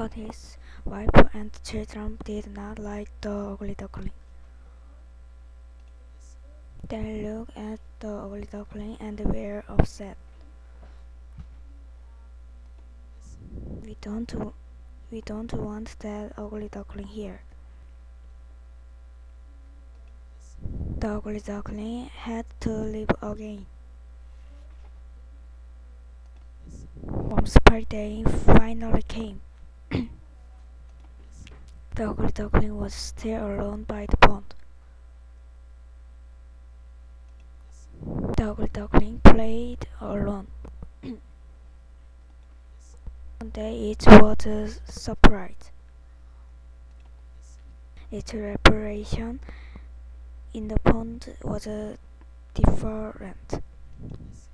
But his wife and children did not like the ugly duckling. They looked at the ugly duckling and were upset. We don't, we don't want that ugly duckling here. The ugly duckling had to leave again. One spring day finally came. The ugly duckling was still alone by the pond. The ugly duckling played alone. One day it was a surprise. Its reparation in the pond was different.